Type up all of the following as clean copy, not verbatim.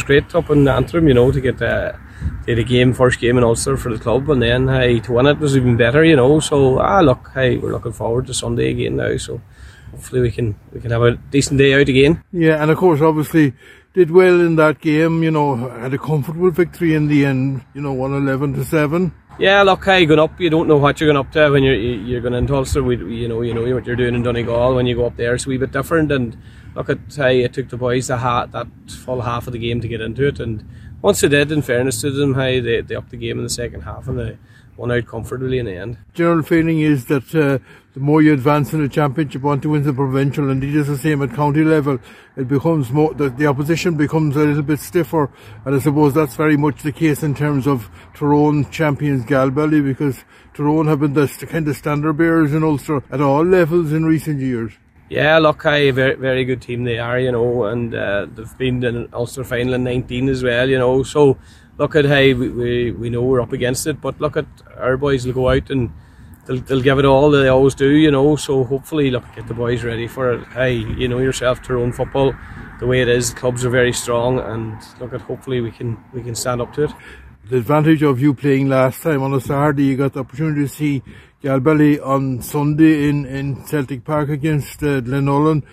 was great up in Antrim, you know, to get the first game in Ulster for the club, and then to win it was even better, you know. So look, we're looking forward to Sunday again now. So hopefully we can have a decent day out again. Yeah, and of course, obviously did well in that game. You know, had a comfortable victory in the end. You know, 11-7. Yeah, look, going up, you don't know what you're going up to when you're going into Ulster. You know what you're doing in Donegal when you go up there. It's a wee bit different, and look at it took the boys that full half of the game to get into it, and once they did, in fairness to them, they upped the game in the second half and they won out comfortably in the end. General feeling is that the more you advance in the championship, want to win the provincial, and it is the same at county level, it becomes more, the opposition becomes a little bit stiffer, and I suppose that's very much the case in terms of Tyrone champions Galbally, because Tyrone have been the kind of standard bearers in Ulster at all levels in recent years. Yeah, look, a very, very good team they are, you know, and they've been in an Ulster final in 19 as well, you know. So look at we know we're up against it, but look at our boys will go out and they'll give it all. They always do, you know. So hopefully, look, get the boys ready for it. You know yourself, Tyrone football, the way it is, the clubs are very strong, and look at hopefully we can stand up to it. The advantage of you playing last time on a Saturday, you got the opportunity to see Galbally on Sunday in Celtic Park against Glenullen,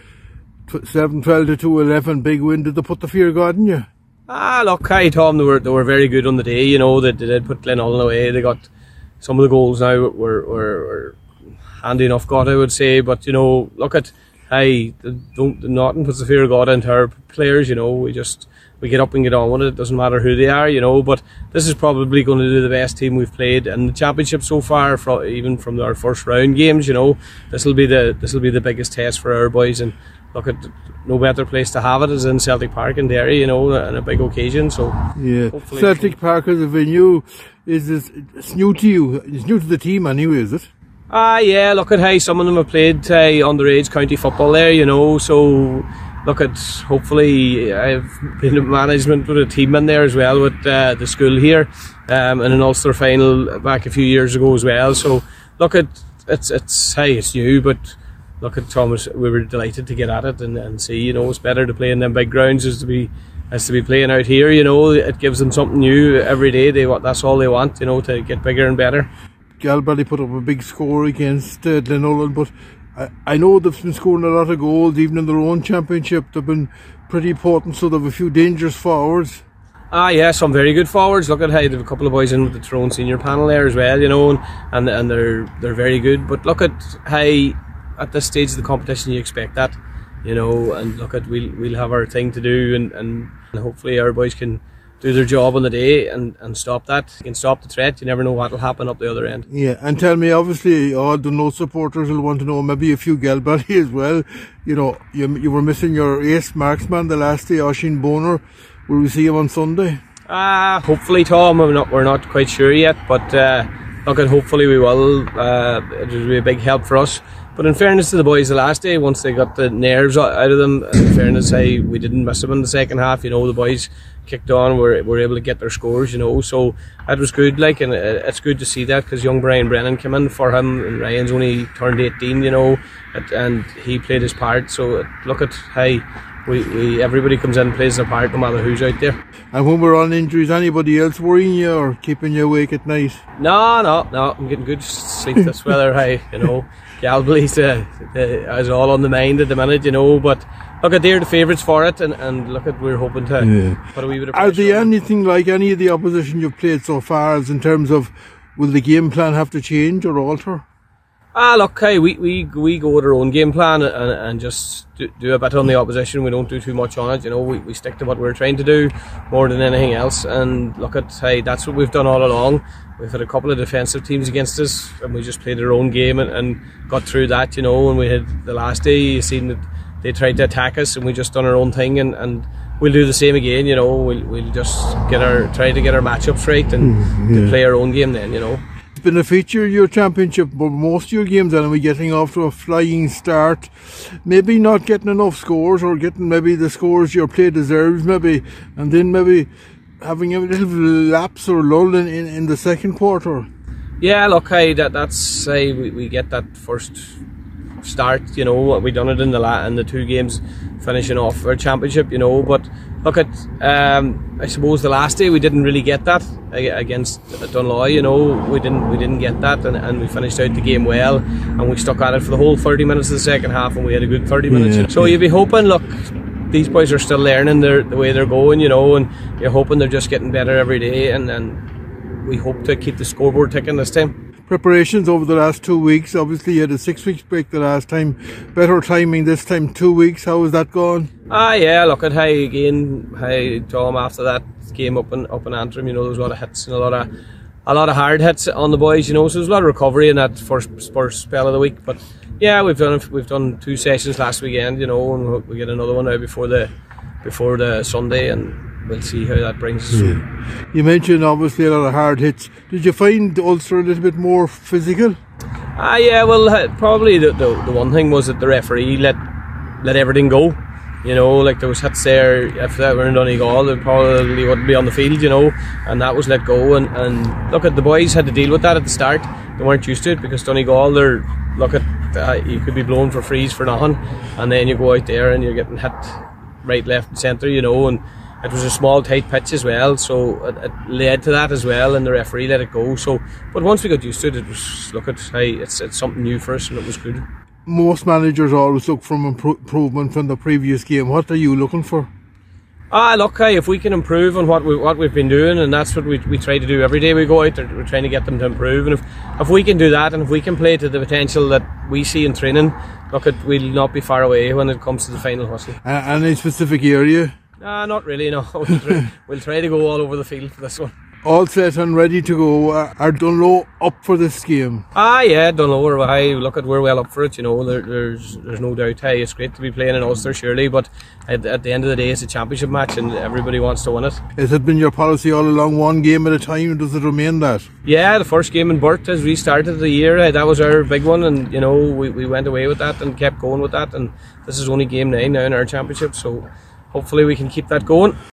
7-12 to 2-11, big win. Did they put the fear of God in you? Look, Tom, they were very good on the day, you know. They did put Glenullen away. They got some of the goals now were handy enough got, I would say, but you know, look at nothing puts the fear of God into our players, you know. We get up and get on with it. It doesn't matter who they are, you know. But this is probably going to be the best team we've played in the championship so far, even from our first round games. You know, this will be the biggest test for our boys. And look, at no better place to have it is in Celtic Park in Derry, you know, on a big occasion. So yeah, Celtic Park as a venue it's new to you. It's new to the team anyway, is it? Yeah. Look at some of them have played underage county football there, you know. So. Look at, hopefully I've been in management with a team in there as well with the school here in an Ulster final back a few years ago as well. So look at it's new, but look at Thomas, we were delighted to get at it and see, you know, it's better to play in them big grounds as to be playing out here, you know. It gives them something new every day. That's all they want, you know, to get bigger and better. Galbally put up a big score against Glenullen, but I know they've been scoring a lot of goals even in their own championship. They've been pretty important, so they've a few dangerous forwards. Yeah, some very good forwards. Look at they have a couple of boys in with the Tyrone senior panel there as well, you know, and they're very good. But look at at this stage of the competition you expect that, you know, and look at we'll have our thing to do, and hopefully our boys can do their job on the day and stop that. You can stop the threat. You never know what will happen up the other end. Yeah, and tell me, obviously all the no supporters will want to know, maybe a few Galbally as well. You know, you were missing your ace marksman the last day, Oisín Boner. Will we see him on Sunday? Hopefully, Tom. We're not quite sure yet, but look, hopefully we will. It will be a big help for us. But in fairness to the boys the last day, once they got the nerves out of them, in fairness, we didn't miss them in the second half. You know, the boys kicked on, were able to get their scores, you know, so that was good, like, and it's good to see that, because young Brian Brennan came in for him, and Ryan's only turned 18, you know, and he played his part. So look at everybody comes in and plays their part no matter who's out there. And when we're on injuries, anybody else worrying you or keeping you awake at night? No, I'm getting good sleep this weather. You know, Galbally's is all on the mind at the minute, you know, but look at they're the favourites for it, and look at we're hoping to put a wee bit of pressure. Are they anything like any of the opposition you've played so far, as in terms of will the game plan have to change or alter? Look, we go with our own game plan and just do a bit on the opposition. We don't do too much on it, you know. We stick to what we're trying to do more than anything else. And look at that's what we've done all along. We've had a couple of defensive teams against us, and we just played our own game and got through that, you know. And we had the last day, you seen that they tried to attack us, and we just done our own thing, and we'll do the same again, you know. We'll just try to get our matchups right and to play our own game then, you know. It's been a feature of your championship, but most of your games anyway, getting off to a flying start, maybe not getting enough scores, or getting maybe the scores your play deserves, maybe, and then maybe having a little lapse or lull in the second quarter. Yeah, look, that's we get that first start. You know, we done it in the 2 games finishing off our championship. You know, but look at I suppose the last day we didn't really get that against Dunloy. You know, we didn't get that, and we finished out the game well, and we stuck at it for the whole 30 minutes of the second half, and we had a good 30 minutes. Yeah. So you'd be hoping, look, these boys are still learning the way they're going, you know, and you're hoping they're just getting better every day, and we hope to keep the scoreboard ticking this time. Preparations over the last 2 weeks. Obviously you had a 6 weeks break the last time. Better timing this time, 2 weeks. How has that gone? Yeah, look at how Tom after that game up in Antrim, you know, there was a lot of hits and a lot of hard hits on the boys, you know, so there's a lot of recovery in that first spell of the week. But yeah, we've done 2 sessions last weekend, you know, and we get another one now before the Sunday, and we'll see how that brings us through. You mentioned obviously a lot of hard hits. Did you find Ulster a little bit more physical? Yeah, well, probably the one thing was that the referee let everything go. You know, like there was hits there. If that were in Donegal, they probably wouldn't be on the field, you know, and that was let go. And look at the boys had to deal with that at the start. They weren't used to it because Donegal, you could be blown for frees for nothing, and then you go out there and you're getting hit right, left, and centre, you know, and it was a small, tight pitch as well, so it led to that as well, and the referee let it go. So, but once we got used to it, it was it's something new for us, and it was good. Most managers always look for improvement from the previous game. What are you looking for? Look, if we can improve on what we've been doing, and that's what we try to do every day we go out there, we're trying to get them to improve, and if we can do that, and if we can play to the potential that we see in training, we'll not be far away when it comes to the final whistle. Any specific area? Not really, no. We'll try to go all over the field for this one. All set and ready to go. Are Dunlow up for this game? Yeah, Dunlow are high. We're well up for it, you know. There's no doubt. Hey, it's great to be playing in Ulster, surely, but at the end of the day, it's a championship match, and everybody wants to win it. Has it been your policy all along, one game at a time? Does it remain that? Yeah, the first game in Burt has restarted the year. That was our big one, and you know we went away with that and kept going with that. And this is only game 9 now in our championship, so hopefully we can keep that going.